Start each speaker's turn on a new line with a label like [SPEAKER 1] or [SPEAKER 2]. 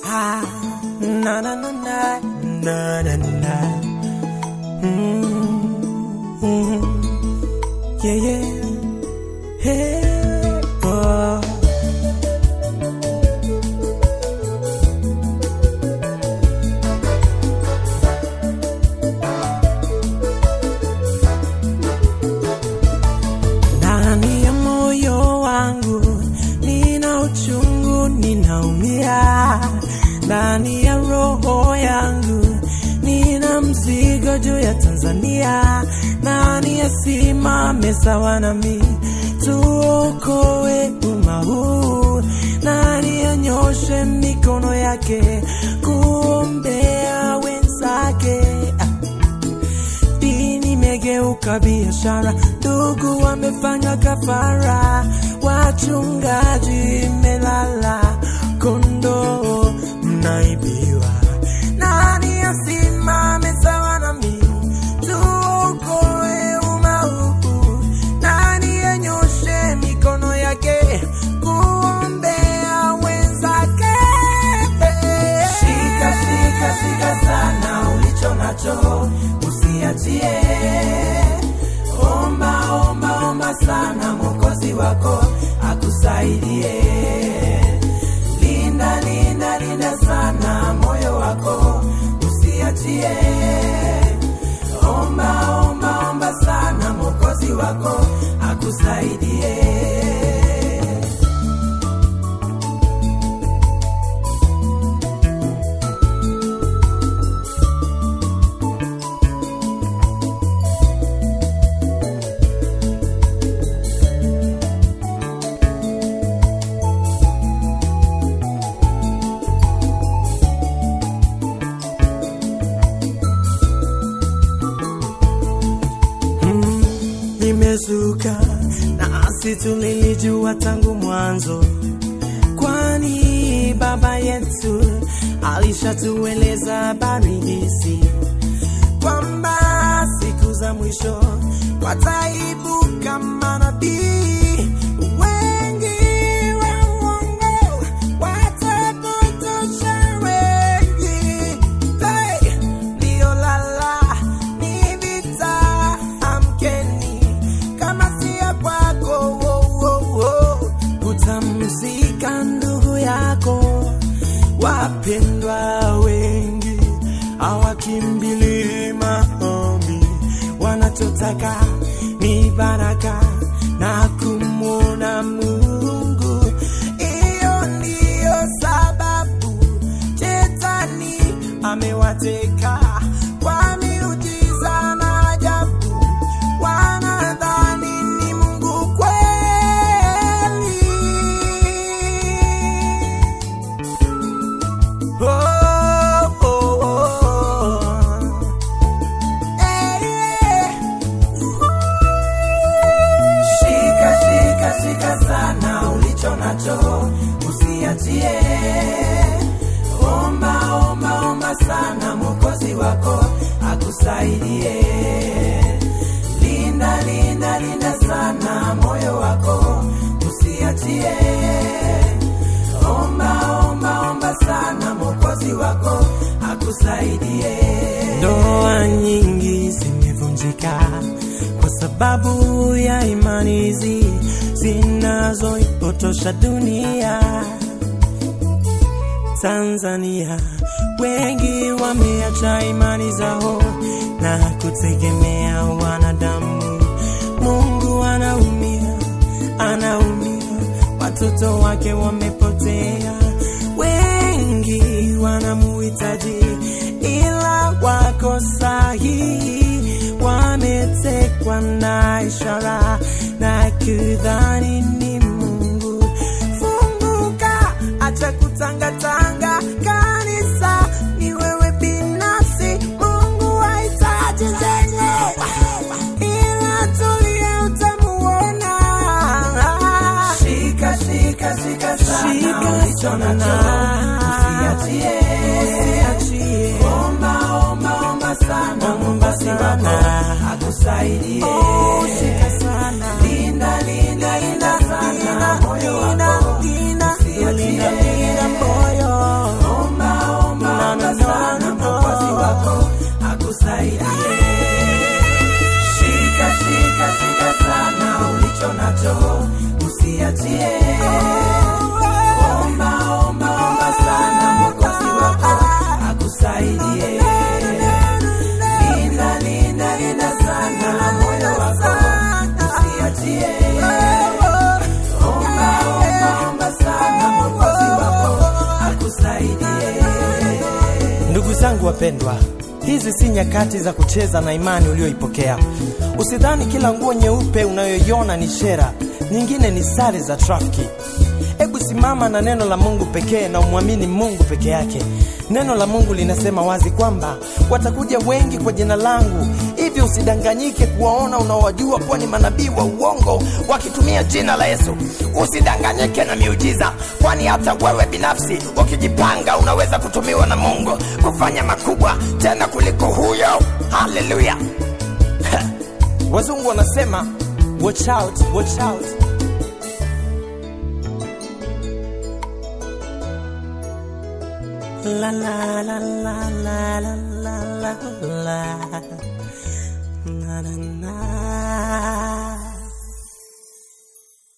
[SPEAKER 1] Na na na na na na na. Yeah yeah. Hey oh. Ndani ya moyo wangu nina uchungu, ninaumia. Ndani ya roho yangu nina mzigo juu ya Tanzania. Nani asimame sawa nami tuokoe umma huu? Nani anyoshe mikono yake kuombea wenzake? Dini imegeuka biashara, ndugu wamefanya kafara, wachungaji melala, kondoo mnaibiwa. Nani asimame sawa nami tuokoe umma huu? Nani anyoshe mikono yake kuombea wenzake? Shika shika shika sana ulicho nacho, usiachie. Omba omba omba sana Mwokozi wako akusaidie. Linda linda linda sana moyo wako, usiachie. Omba omba omba sana Mwokozi wako akusaidie. Nimezuka nasi tulilijua tangu mwanzo, kwani baba yetu alishatueleza habari hizi, kwamba siku za mwisho wataibuka manabii wengi wa uongo, watapotosha wengi. Ndio lala ni vita, amkeni kama siya kwako. Kutamzika ndugu yako, wapendwa wengi hawakimbili maombi, wanachotaka ni baraka na kumwona Mungu. Iyo ndiyo sababu Shetani amewateka kwa miujiza na ajabu, wanadhani ni Mungu kweli. Oh, oh, oh. Hey. Shika shika shika sana ulicho nacho, usiachie. Omba omba omba sana Mwokozi wako akusaidie. Linda linda linda sana moyo wako, usiachie. Omba omba omba sana Mwokozi wako akusaidie. Ndoa nyingi zimevunjika kwa sababu ya imani hizi zinazoipotosha dunia. Tanzania wengi wameacha imani zao na kutegemea wanadamu. Mungu anaumia, anaumia, watoto wake wamepotea. Wengi wanamuhitaji ila wako sahihi, wametekwa na ishara na kudhani ni Mungu. Funguka, acha kutangatanga, kanisa ni wewe binafsi. Mungu hahitaji zenye, ila tulia utamuona. Shika shika shika sana ulicho nacho, usiachie. Omba omba omba sana Mwokozi wako akusaidie. Shika sana, linda linda linda sana moyo wako, usiachie. Linda moyo, omba
[SPEAKER 2] wapendwa, hizi si nyakati za kucheza na imani ulioipokea. Usidhani kila nguo nyeupe unayoiona ni shera, nyingine ni sare za trafiki. Hebu simama na neno la Mungu pekee na umwamini Mungu peke yake. Neno la Mungu linasema wazi kwamba watakuja wengi kwa jina langu, hivyo usidanganyike kuwaona unaowajua kuwa ni manabii wa uongo wakitumia jina la Yesu. Usidanganyike na miujiza, kwani hata wewe binafsi ukijipanga unaweza kutumiwa na Mungu kufanya makubwa tena kuliko huyo. Haleluya. Wazungu wanasema watch out, watch out. La la la la la la la la la na na na.